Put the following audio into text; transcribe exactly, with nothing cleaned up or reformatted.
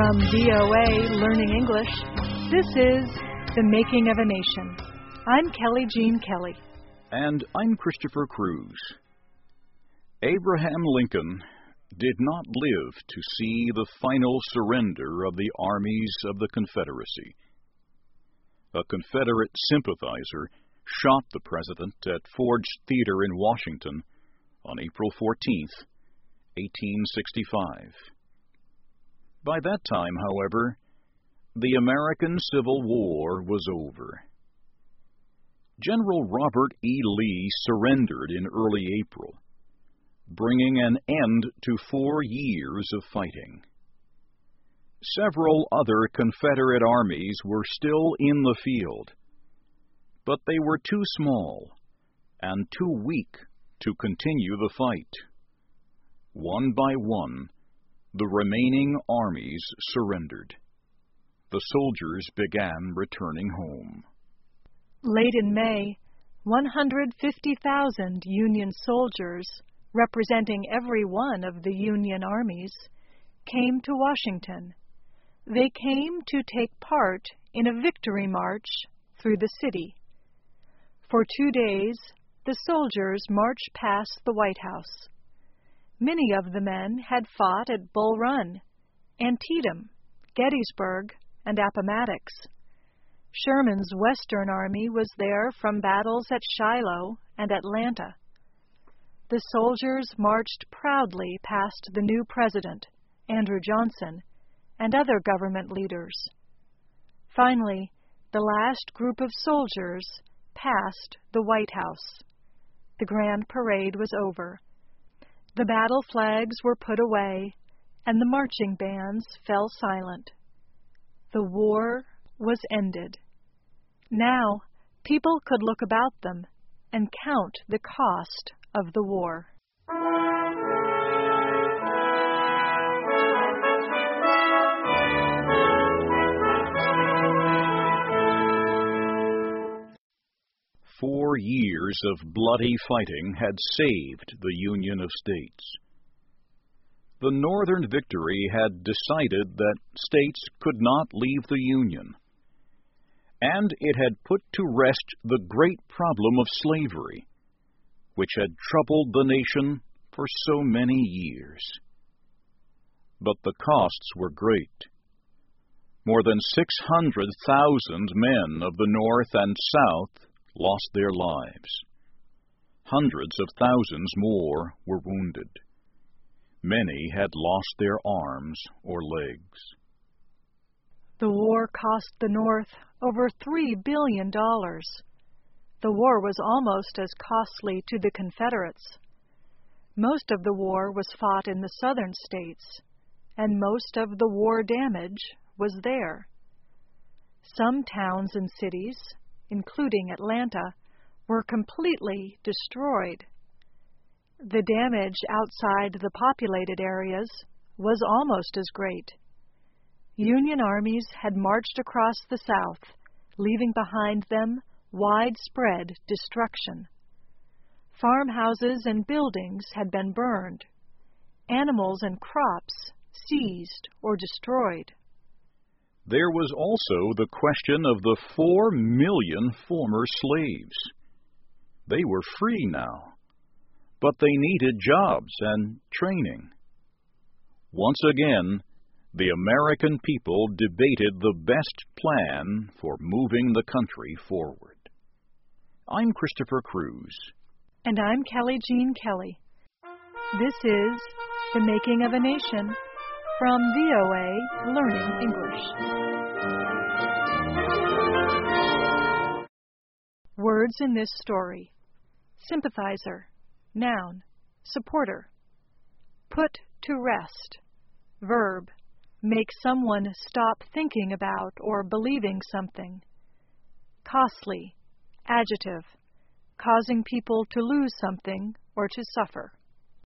From V O A Learning English, this is The Making of a Nation. I'm Kelly Jean Kelly. And I'm Christopher Cruz. Abraham Lincoln did not live to see the final surrender of the armies of the Confederacy. A Confederate sympathizer shot the president at Ford's Theater in Washington on April fourteenth, eighteen sixty-five. By that time, however, the American Civil War was over. General Robert E. Lee surrendered in early April, bringing an end to four years of fighting. Several other Confederate armies were still in the field, but they were too small and too weak to continue the fight. One by one, the remaining armies surrendered. The soldiers began returning home. Late in May, one hundred fifty thousand Union soldiers, representing every one of the Union armies, came to Washington. They came to take part in a victory march through the city. For two days, the soldiers marched past the White House. Many of the men had fought at Bull Run, Antietam, Gettysburg, and Appomattox. Sherman's Western Army was there from battles at Shiloh and Atlanta. The soldiers marched proudly past the new president, Andrew Johnson, and other government leaders. Finally, the last group of soldiers passed the White House. The grand parade was over. The battle flags were put away, and the marching bands fell silent. The war was ended. Now, people could look about them and count the cost of the war. Four years of bloody fighting had saved the Union of States. The Northern victory had decided that states could not leave the Union, and it had put to rest the great problem of slavery, which had troubled the nation for so many years. But the costs were great. More than six hundred thousand men of the North and South lost their lives. Hundreds of thousands more were wounded. Many had lost their arms or legs. The war cost the North over three billion dollars. The war was almost as costly to the Confederates. Most of the war was fought in the southern states, and most of the war damage was there. Some towns and cities, including Atlanta, were completely destroyed. The damage outside the populated areas was almost as great. Union armies had marched across the South, leaving behind them widespread destruction. Farmhouses and buildings had been burned. Animals and crops seized or destroyed. There was also the question of the four million former slaves. They were free now, but they needed jobs and training. Once again, the American people debated the best plan for moving the country forward. I'm Christopher Cruz. And I'm Kelly Jean Kelly. This is The Making of a Nation from V O A Learning English. Words in this story: sympathizer, noun, supporter. Put to rest, verb, make someone stop thinking about or believing something. Costly, adjective, causing people to lose something or to suffer.